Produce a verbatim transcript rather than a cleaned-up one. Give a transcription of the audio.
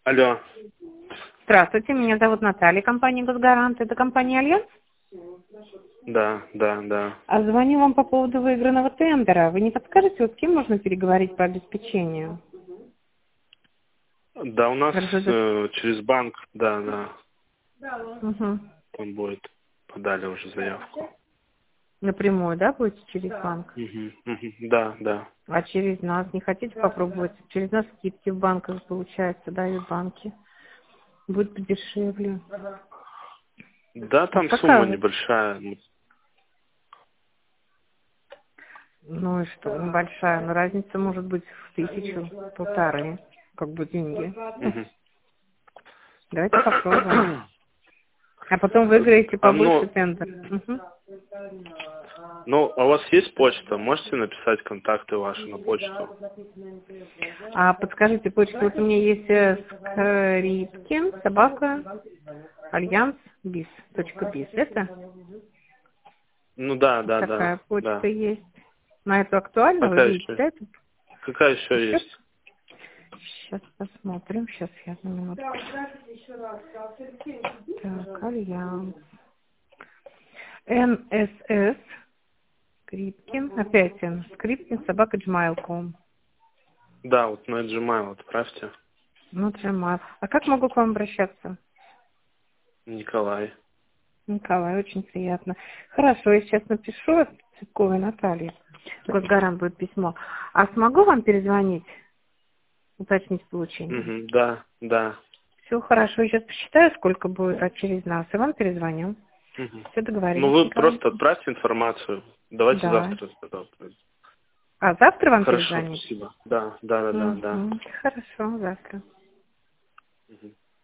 Алло. Здравствуйте, меня зовут Наталья, компания «Госгарант». Это компания «Альянс». Да, да, да. А звоню вам по поводу выигранного тендера. Вы не подскажете, вот с кем можно переговорить по обеспечению? Да, у нас РЖД. э, через банк, да, да, Угу. там будет, подали уже заявку. Напрямую, да, будете через банк? Мгм, мгм. Да, да. А через нас не хотите попробовать? Через нас скидки в банках, получается, дают банки. Будет подешевле. Да, Вот там сумма какая? небольшая. Ну и что, небольшая, но разница может быть в тысячу, полторы, как бы деньги. Мгм. Давайте попробуем. А потом выиграете А побольше ну, тендер. Мгм. ну, а у вас есть почта? Можете написать контакты ваши на почту? А подскажите почту, вот у меня есть э, Скрипкин, собака, альянс, биз, точка биз. Это Ну да, да, да, такая почта да. есть. На эту актуально, вы Какая видите, еще? да? Это Какая еще еще? есть? Сейчас посмотрим, сейчас я на минутку. Так, альянс. эн эс эс, Скрипкин, опять Н, Скрипкин, собака, джимейл точка ком. Да, вот на Gmail отправьте. Ну, Gmail. А как могу к вам обращаться? Николай. Николай, очень приятно. Хорошо, я сейчас напишу Цветковой Наталье. Госгарант будет письмо. А смогу вам перезвонить, уточнить получение? Мгм, да, да. Все хорошо, я сейчас посчитаю, сколько будет, а через нас, и вам перезвоню. Мгм. Все Ну, договорились, вы Николай? просто отправьте информацию. Давайте Да. завтра тогда. А завтра вам Хорошо, перезвонить? спасибо. Да, да, да, да, да. Угу. Хорошо, завтра. Мгм.